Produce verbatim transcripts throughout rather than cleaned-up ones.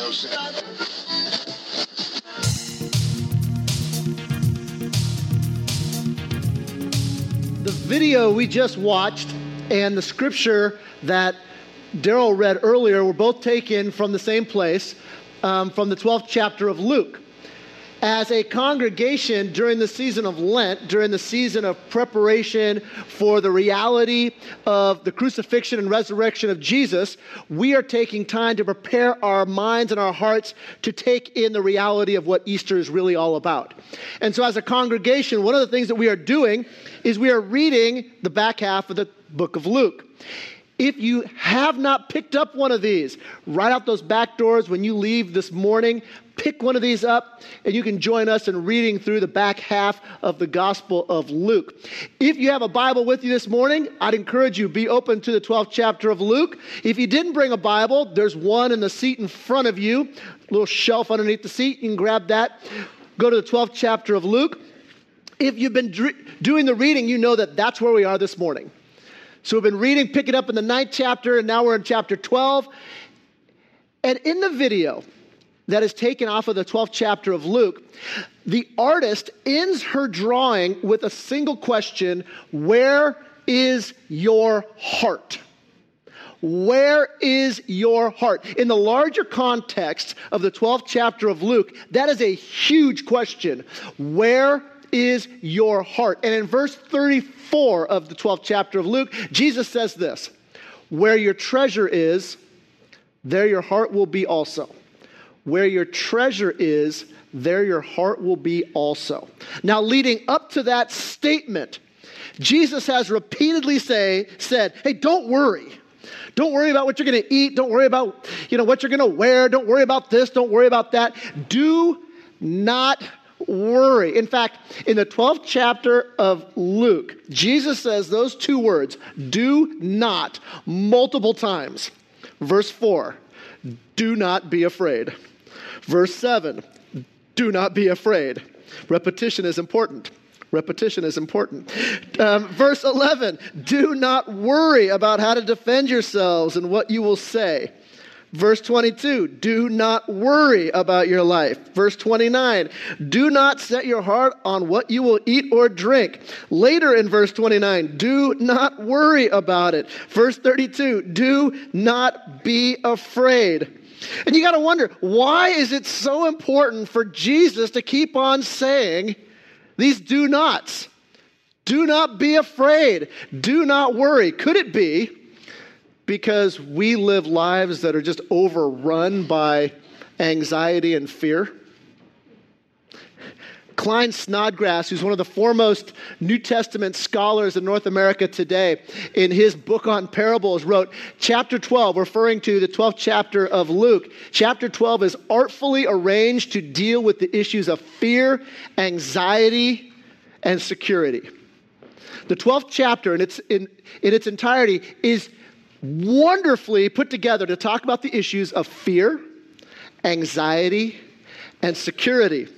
no sense. The video we just watched and the scripture that Daryl read earlier were both taken from the same place, um, from the twelfth chapter of Luke. As a congregation during the season of Lent, during the season of preparation for the reality of the crucifixion and resurrection of Jesus, we are taking time to prepare our minds and our hearts to take in the reality of what Easter is really all about. And so as a congregation, one of the things that we are doing is we are reading the back half of the book of Luke. If you have not picked up one of these, right out those back doors when you leave this morning, pick one of these up and you can join us in reading through the back half of the Gospel of Luke. If you have a Bible with you this morning, I'd encourage you, be open to the twelfth chapter of Luke. If you didn't bring a Bible, there's one in the seat in front of you, a little shelf underneath the seat. You can grab that. Go to the twelfth chapter of Luke. If you've been dr- doing the reading, you know that that's where we are this morning. So we've been reading, picking up in the ninth chapter, and now we're in chapter twelve. And in the video that is taken off of the twelfth chapter of Luke, the artist ends her drawing with a single question: where is your heart? Where is your heart? In the larger context of the twelfth chapter of Luke, that is a huge question. Where is your heart? And in verse thirty-four of the twelfth chapter of Luke, Jesus says this: where your treasure is, there your heart will be also. Where your treasure is, there your heart will be also. Now, leading up to that statement, Jesus has repeatedly say, said, hey, don't worry. Don't worry about what you're going to eat. Don't worry about, you know, what you're going to wear. Don't worry about this. Don't worry about that. Do not worry. In fact, in the twelfth chapter of Luke, Jesus says those two words, do not, multiple times. Verse four, do not be afraid. Verse seven, do not be afraid. Repetition is important. Repetition is important. Um, verse eleven, do not worry about how to defend yourselves and what you will say. Verse twenty-two, do not worry about your life. Verse twenty-nine, do not set your heart on what you will eat or drink. Later in verse twenty-nine, do not worry about it. Verse thirty-two, do not be afraid. And you got to wonder, why is it so important for Jesus to keep on saying these do nots? Do not be afraid. Do not worry. Could it be because we live lives that are just overrun by anxiety and fear? Klein Snodgrass, who's one of the foremost New Testament scholars in North America today, in his book on parables, wrote, chapter twelve, referring to the twelfth chapter of Luke, chapter twelve is artfully arranged to deal with the issues of fear, anxiety, and security. The twelfth chapter in its, in, in its entirety is wonderfully put together to talk about the issues of fear, anxiety, and security.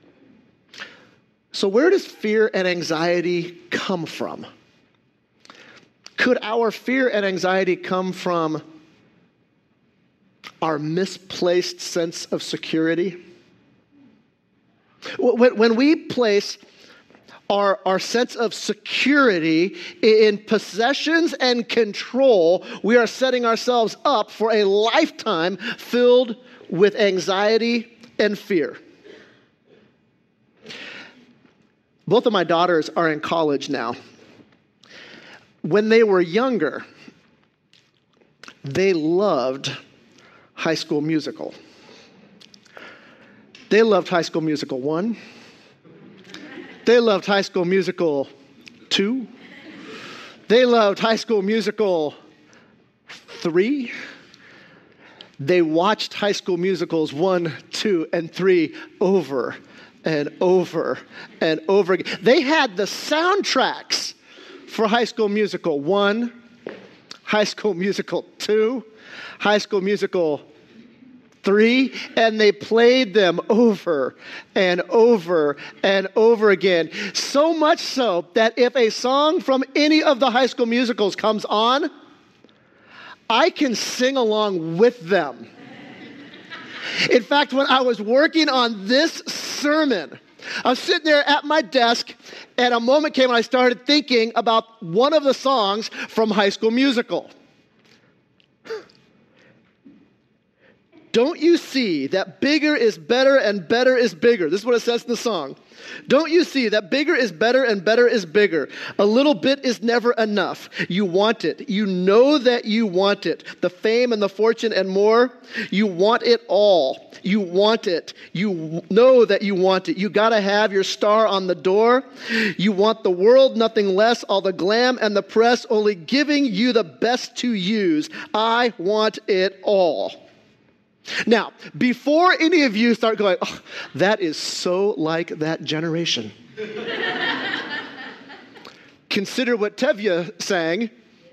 So where does fear and anxiety come from? Could our fear and anxiety come from our misplaced sense of security? When, when we place Our, our sense of security in possessions and control, we are setting ourselves up for a lifetime filled with anxiety and fear. Both of my daughters are in college now. When they were younger, they loved High School Musical. They loved High School Musical one. They loved High School Musical two. They loved High School Musical three. They watched High School Musicals one, two, and three over and over and over again. They had the soundtracks for High School Musical one, High School Musical two, High School Musical three, and they played them over and over and over again. So much so that if a song from any of the High School Musicals comes on, I can sing along with them. In fact, when I was working on this sermon, I was sitting there at my desk, and a moment came and I started thinking about one of the songs from High School Musical. Don't you see that bigger is better and better is bigger? This is what it says in the song. Don't you see that bigger is better and better is bigger? A little bit is never enough. You want it. You know that you want it. The fame and the fortune and more. You want it all. You want it. You know that you want it. You got to have your star on the door. You want the world, nothing less, all the glam and the press, only giving you the best to use. I want it all. Now, before any of you start going, oh, that is so like that generation. Consider what Tevye sang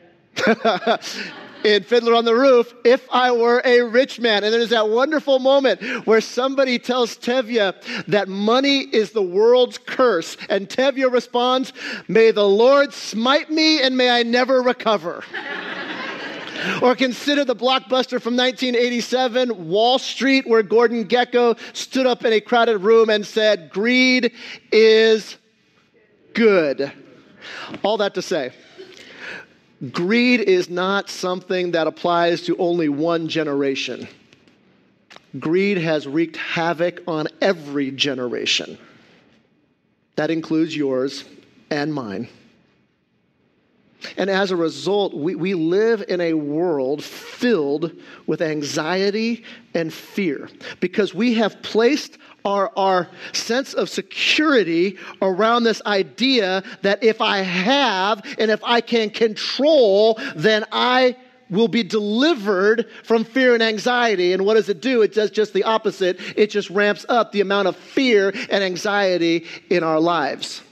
in Fiddler on the Roof, if I were a rich man. And there's that wonderful moment where somebody tells Tevye that money is the world's curse. And Tevye responds, may the Lord smite me and may I never recover. Or consider the blockbuster from nineteen eighty-seven, Wall Street, where Gordon Gekko stood up in a crowded room and said, greed is good. All that to say, greed is not something that applies to only one generation. Greed has wreaked havoc on every generation. That includes yours and mine. And as a result, we, we live in a world filled with anxiety and fear because we have placed our, our sense of security around this idea that if I have and if I can control, then I will be delivered from fear and anxiety. And what does it do? It does just the opposite. It just ramps up the amount of fear and anxiety in our lives.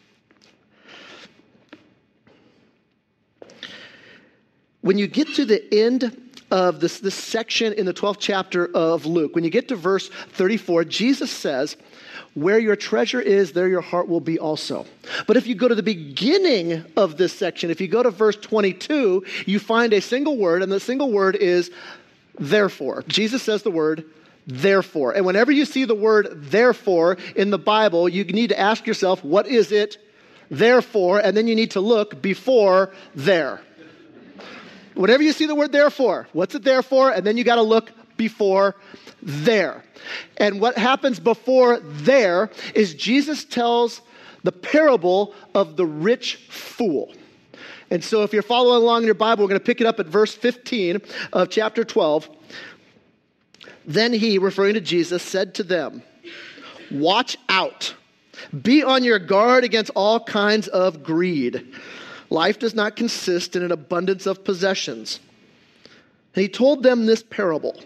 When you get to the end of this, this section in the twelfth chapter of Luke, when you get to verse thirty-four, Jesus says, where your treasure is, there your heart will be also. But if you go to the beginning of this section, if you go to verse twenty-two, you find a single word, and the single word is therefore. Jesus says the word therefore. And whenever you see the word therefore in the Bible, you need to ask yourself, what is it therefore? And then you need to look before there. Whenever you see the word therefore, what's it there for? And then you got to look before there. And what happens before there is Jesus tells the parable of the rich fool. And so if you're following along in your Bible, we're going to pick it up at verse fifteen of chapter twelve. Then he, referring to Jesus, said to them, watch out. Be on your guard against all kinds of greed. Life does not consist in an abundance of possessions. And he told them this parable.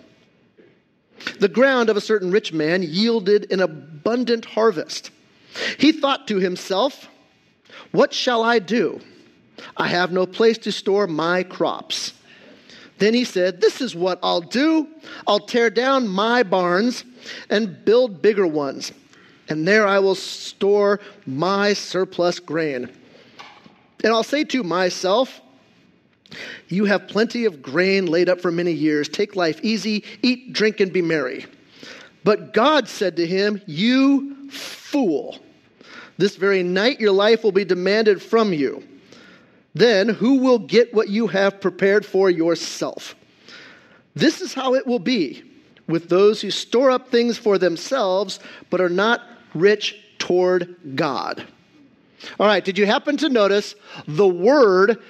The ground of a certain rich man yielded an abundant harvest. He thought to himself, what shall I do? I have no place to store my crops. Then he said, this is what I'll do. I'll tear down my barns and build bigger ones. And there I will store my surplus grain. And I'll say to myself, you have plenty of grain laid up for many years. Take life easy, eat, drink, and be merry. But God said to him, you fool, this very night your life will be demanded from you. Then who will get what you have prepared for yourself? This is how it will be with those who store up things for themselves, but are not rich toward God. All right, did you happen to notice the word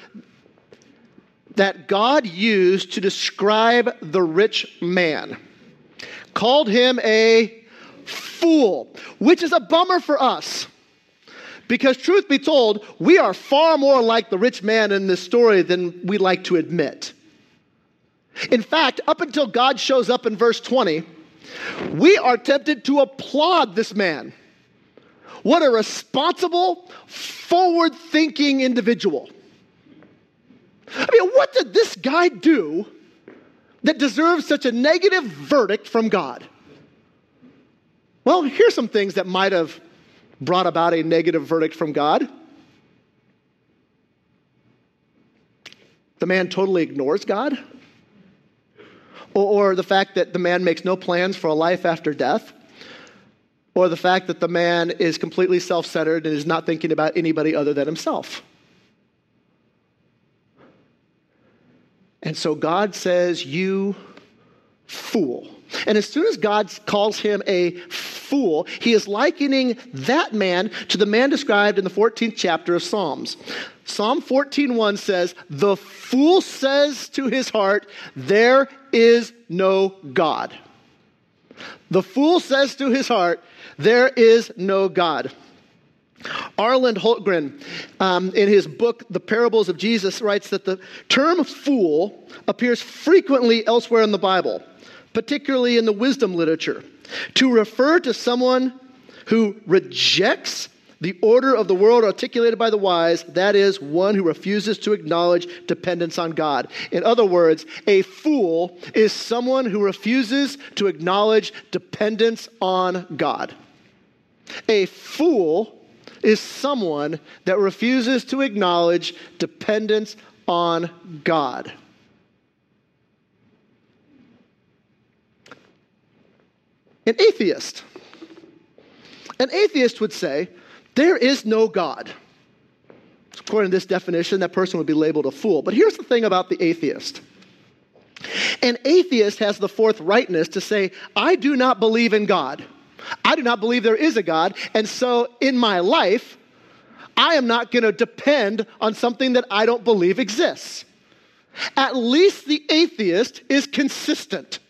that God used to describe the rich man? Called him a fool, which is a bummer for us. Because truth be told, we are far more like the rich man in this story than we like to admit. In fact, up until God shows up in verse twenty, we are tempted to applaud this man. What a responsible, forward-thinking individual. I mean, what did this guy do that deserves such a negative verdict from God? Well, here's some things that might have brought about a negative verdict from God. The man totally ignores God. or, or the fact that the man makes no plans for a life after death, or the fact that the man is completely self-centered and is not thinking about anybody other than himself. And so God says, you fool. And as soon as God calls him a fool, he is likening that man to the man described in the fourteenth chapter of Psalms. Psalm fourteen one says, the fool says to his heart, there is no God. The fool says to his heart, there is no God. Arland Holtgren, um, in his book, The Parables of Jesus, writes that the term fool appears frequently elsewhere in the Bible, particularly in the wisdom literature, to refer to someone who rejects the order of the world articulated by the wise, that is, one who refuses to acknowledge dependence on God. In other words, a fool is someone who refuses to acknowledge dependence on God. A fool is someone that refuses to acknowledge dependence on God. An atheist. An atheist would say, there is no God. According to this definition, that person would be labeled a fool. But here's the thing about the atheist. An atheist has the forthrightness to say, I do not believe in God. I do not believe there is a God. And so in my life, I am not going to depend on something that I don't believe exists. At least the atheist is consistent.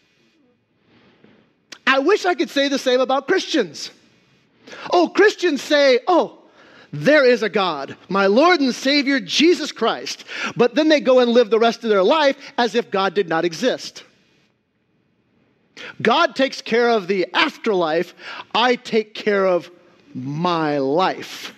I wish I could say the same about Christians. Oh, Christians say, oh, there is a God, my Lord and Savior, Jesus Christ. But then they go and live the rest of their life as if God did not exist. God takes care of the afterlife. I take care of my life.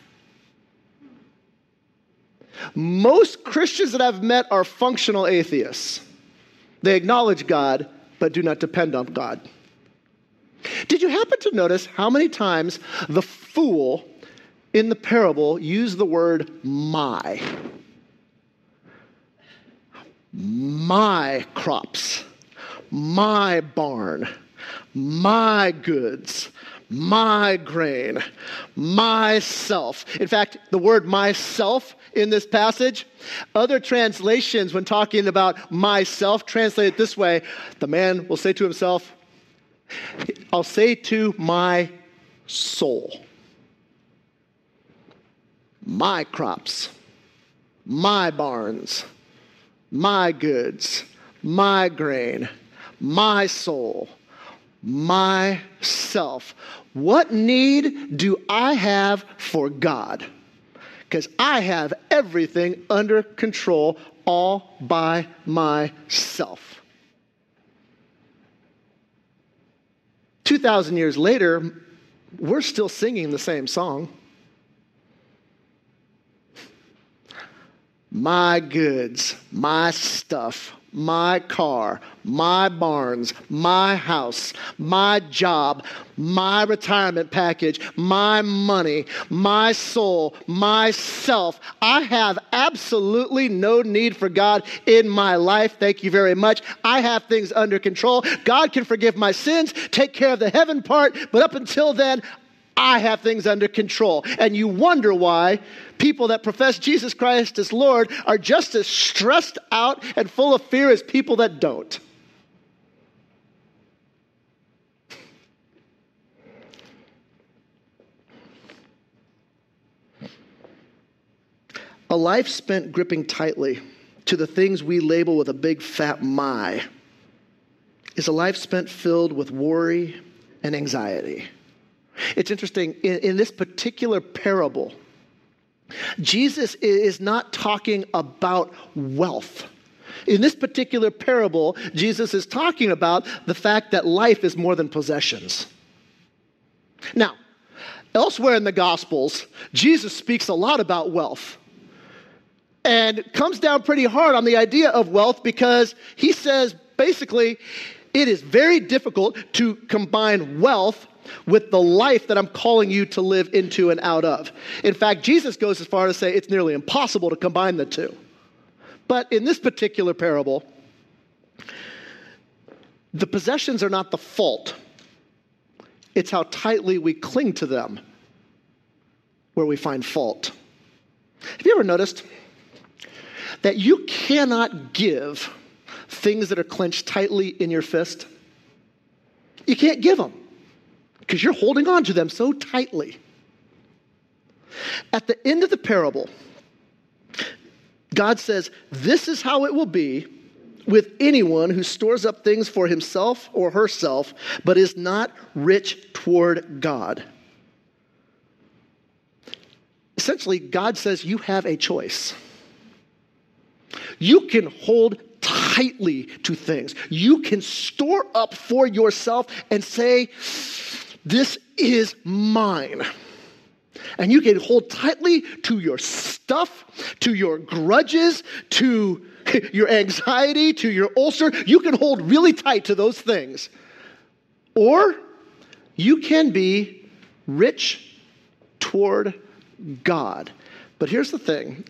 Most Christians that I've met are functional atheists. They acknowledge God, but do not depend on God. Did you happen to notice how many times the fool in the parable used the word my? My crops, my barn, my goods, my grain, myself. In fact, the word myself in this passage, other translations when talking about myself translate it this way. The man will say to himself, I'll say to my soul, my crops, my barns, my goods, my grain, my soul, myself. What need do I have for God? Because I have everything under control all by myself. two thousand years later, we're still singing the same song. My goods, my stuff, my car, my barns, my house, my job, my retirement package, my money, my soul, myself. I have absolutely no need for God in my life. Thank you very much. I have things under control. God can forgive my sins, take care of the heaven part, but up until then, I have things under control. And you wonder why people that profess Jesus Christ as Lord are just as stressed out and full of fear as people that don't. A life spent gripping tightly to the things we label with a big fat my is a life spent filled with worry and anxiety. It's interesting, in, in this particular parable, Jesus is not talking about wealth. In this particular parable, Jesus is talking about the fact that life is more than possessions. Now, elsewhere in the Gospels, Jesus speaks a lot about wealth and comes down pretty hard on the idea of wealth because he says, basically, it is very difficult to combine wealth with the life that I'm calling you to live into and out of. In fact, Jesus goes as far as to say it's nearly impossible to combine the two. But in this particular parable, The possessions are not the fault. It's how tightly we cling to them where we find fault. Have you ever noticed that you cannot give things that are clenched tightly in your fist? You can't give them because you're holding on to them so tightly. At the end of the parable, God says, this is how it will be with anyone who stores up things for himself or herself, but is not rich toward God. Essentially, God says you have a choice. You can hold tightly to things. You can store up for yourself and say, this is mine. And you can hold tightly to your stuff, to your grudges, to your anxiety, to your ulcer. You can hold really tight to those things. Or you can be rich toward God. But here's the thing.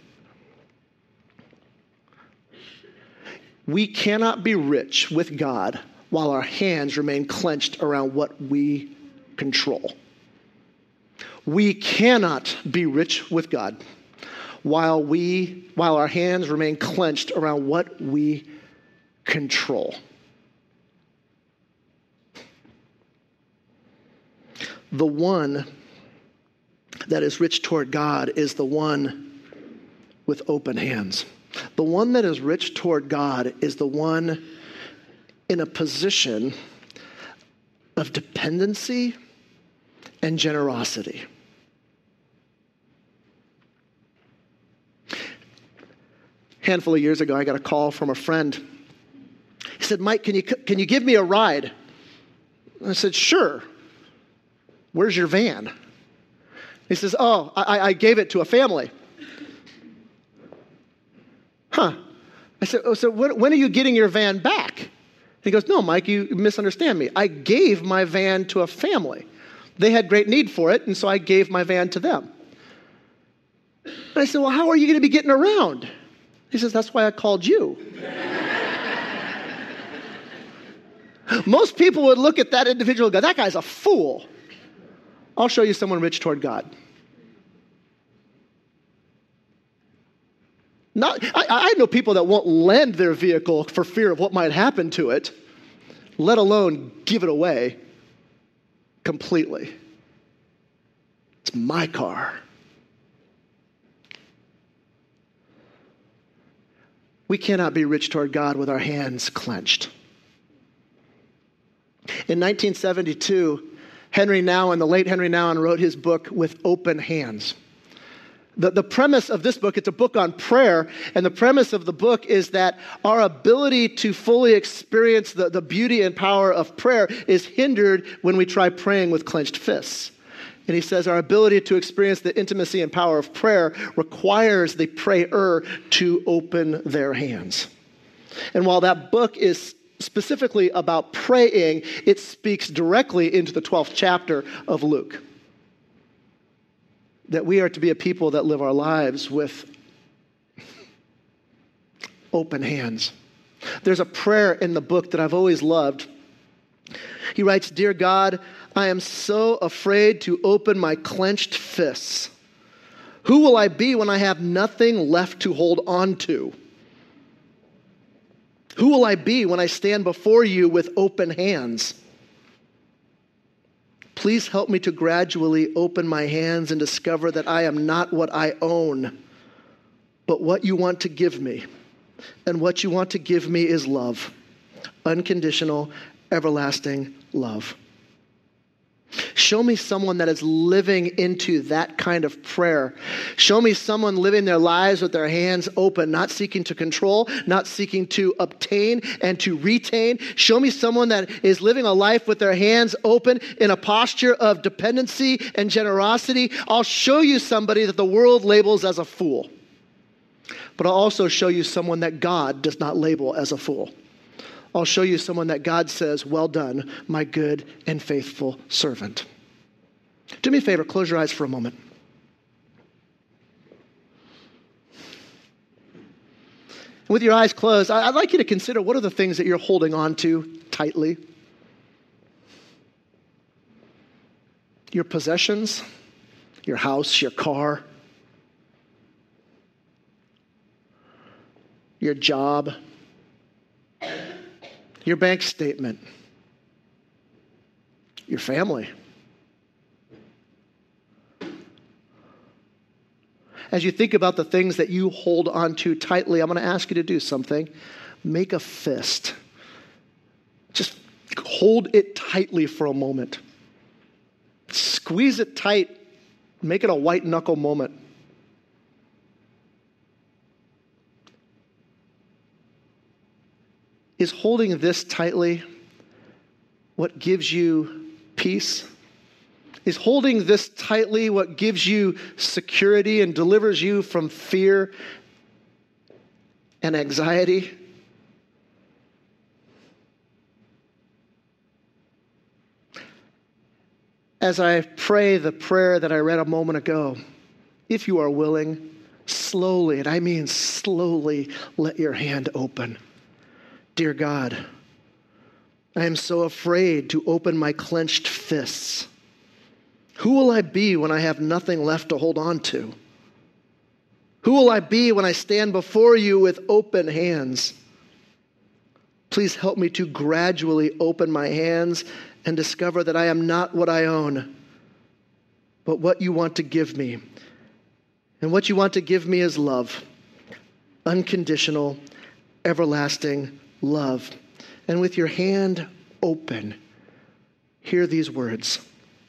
We cannot be rich with God while our hands remain clenched around what we control. We cannot be rich with God while we while our hands remain clenched around what we control. The one that is rich toward God is the one with open hands. The one that is rich toward God is the one in a position of dependency and generosity. A handful of years ago, I got a call from a friend. He said, Mike, can you, can you give me a ride? I said, sure. Where's your van? He says, oh, I, I gave it to a family. Huh. I said, oh, so when, when are you getting your van back? He goes, no, Mike, you misunderstand me. I gave my van to a family. They had great need for it, and so I gave my van to them. And I said, well, how are you going to be getting around? He says, that's why I called you. Most people would look at that individual and go, that guy's a fool. I'll show you someone rich toward God. Not, I, I know people that won't lend their vehicle for fear of what might happen to it, let alone give it away completely. It's my car. We cannot be rich toward God with our hands clenched. In nineteen seventy-two, Henry Nouwen, the late Henry Nouwen, wrote his book With Open Hands. The, the premise of this book, it's a book on prayer, and the premise of the book is that our ability to fully experience the, the beauty and power of prayer is hindered when we try praying with clenched fists. And he says our ability to experience the intimacy and power of prayer requires the prayer to open their hands. And while that book is specifically about praying, it speaks directly into the twelfth chapter of Luke. That we are to be a people that live our lives with open hands. There's a prayer in the book that I've always loved. He writes, Dear God, I am so afraid to open my clenched fists. Who will I be when I have nothing left to hold on to? Who will I be when I stand before you with open hands? Please help me to gradually open my hands and discover that I am not what I own, but what you want to give me. And what you want to give me is love, unconditional, everlasting love. Show me someone that is living into that kind of prayer. Show me someone living their lives with their hands open, not seeking to control, not seeking to obtain and to retain. Show me someone that is living a life with their hands open in a posture of dependency and generosity. I'll show you somebody that the world labels as a fool. But I'll also show you someone that God does not label as a fool. I'll show you someone that God says, well done, my good and faithful servant. Do me a favor, close your eyes for a moment. With your eyes closed, I'd like you to consider, what are the things that you're holding on to tightly? Your possessions, your house, your car, your job, your bank statement, your family. As you think about the things that you hold on to tightly, I'm going to ask you to do something. Make a fist. Just hold it tightly for a moment. Squeeze it tight. Make it a white knuckle moment. Is holding this tightly what gives you peace? Is holding this tightly what gives you security and delivers you from fear and anxiety? As I pray the prayer that I read a moment ago, if you are willing, slowly, and I mean slowly, let your hand open. Dear God, I am so afraid to open my clenched fists. Who will I be when I have nothing left to hold on to? Who will I be when I stand before you with open hands? Please help me to gradually open my hands and discover that I am not what I own, but what you want to give me. And what you want to give me is love, unconditional, everlasting love. And with your hand open, hear these words.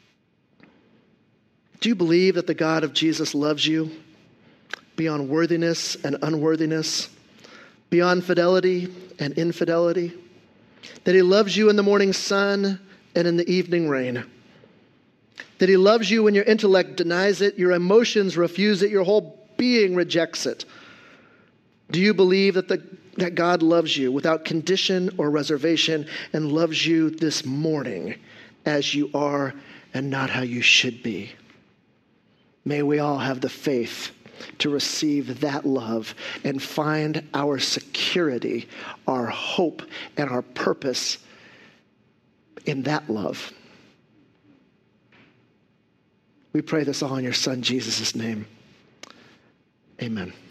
Do you believe that the God of Jesus loves you beyond worthiness and unworthiness, beyond fidelity and infidelity? That he loves you in the morning sun and in the evening rain? That he loves you when your intellect denies it, your emotions refuse it, your whole being rejects it? Do you believe that, the, that God loves you without condition or reservation and loves you this morning as you are and not how you should be? May we all have the faith to receive that love and find our security, our hope, and our purpose in that love. We pray this all in your Son, Jesus' name. Amen.